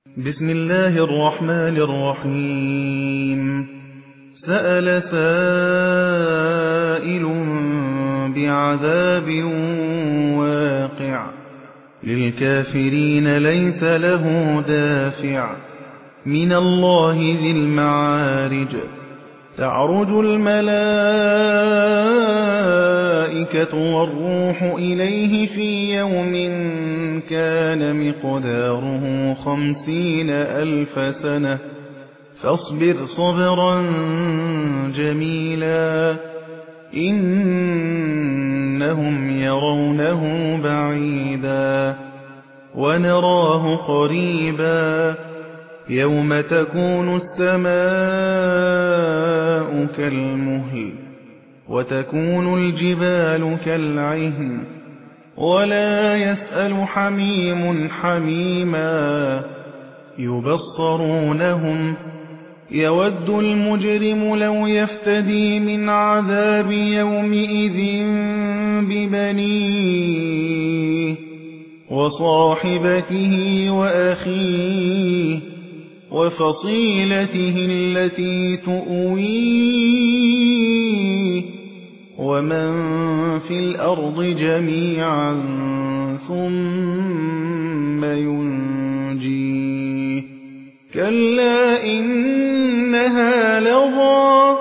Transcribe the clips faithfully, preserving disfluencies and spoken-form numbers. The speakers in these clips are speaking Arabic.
بسم الله الرحمن الرحيم. سأل سائل بعذاب واقع للكافرين ليس له دافع من الله ذي المعارج. تعرج الملائكة والروح إليه في يوم كان مقداره خمسين ألف سنة فاصبر صبرا جميلا إنهم يرونه بعيدا ونراه قريبا يوم تكون السماء كالمهل وتكون الجبال كالعهن ولا يسأل حميم حميما يبصرونهم يود المجرم لو يفتدي من عذاب يومئذ ببنيه وصاحبته وأخيه وفصيلته التي تؤويه ومن في الأرض جميعا ثم ينجيه كلا إنها لظى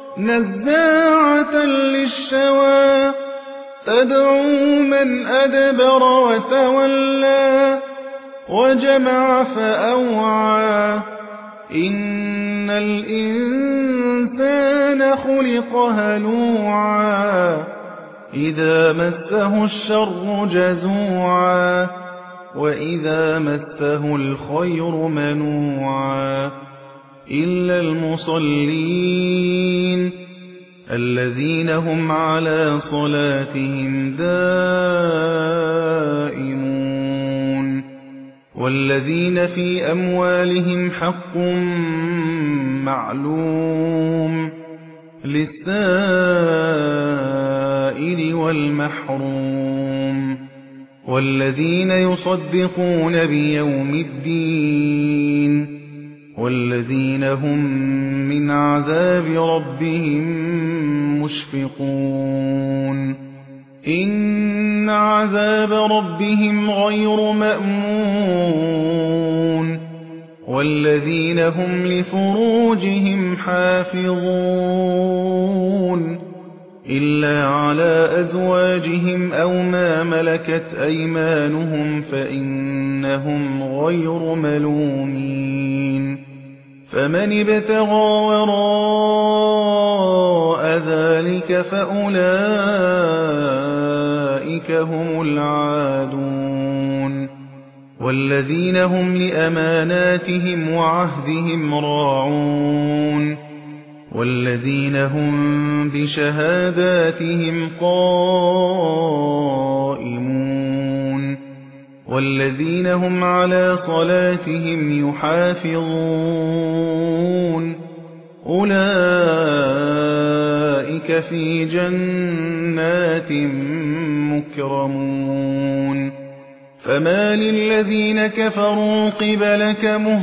نزاعة للشوى تدعو من أدبر وتولى وجمع فأوعى إن الإنسان خلق هلوعا إذا مسه الشر جزوعا وإذا مسه الخير منوعا إلا المصلين الذين هم على صلاتهم دائمون والذين في أموالهم حق معلوم للسائل والمحروم والذين يصدقون بيوم الدين والذين هم من عذاب ربهم مشفقون إن عذاب ربهم غير مأمون والذين هم لفروجهم حافظون إلا على أزواجهم أو ما ملكت أيمانهم فإنهم غير ملومين فمن ابتغى وراء ذلك فأولئك هم العادون والذين هم لأماناتهم وعهدهم راعون والذين هم بشهاداتهم قائمون والذين هم على صلاتهم يحافظون أولئك في جنات مكرمون فما للذين كفروا قبلك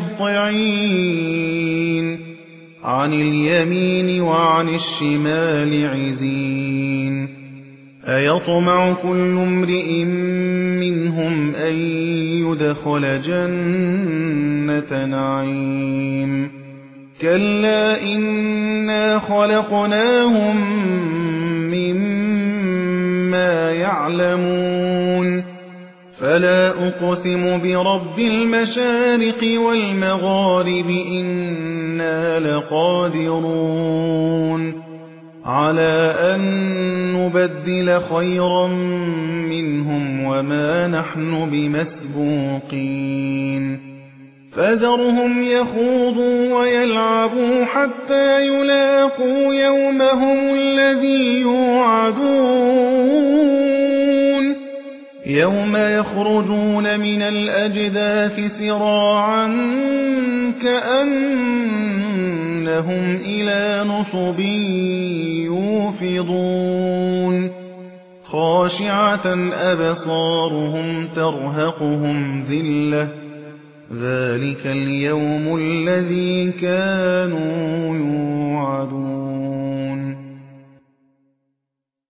مهطعين عن اليمين وعن الشمال عزين أيطمع كل امرئ منهم أن يدخل جنة نعيم كلا إنا خلقناهم مما يعلمون فلا أقسم برب المشارق والمغارب إنا لقادرون على أن نبدل خيرا منهم وما نحن بمسبوقين فذرهم يخوضوا ويلعبوا حتى يلاقوا يومهم الذي يوعدون يوم يخرجون من الأجداث سراعا كأنهم إلى نصب يوفضون خاشعة أبصارهم ترهقهم ذلة ذَٰلِكَ الْيَوْمُ الَّذِي كَانُوا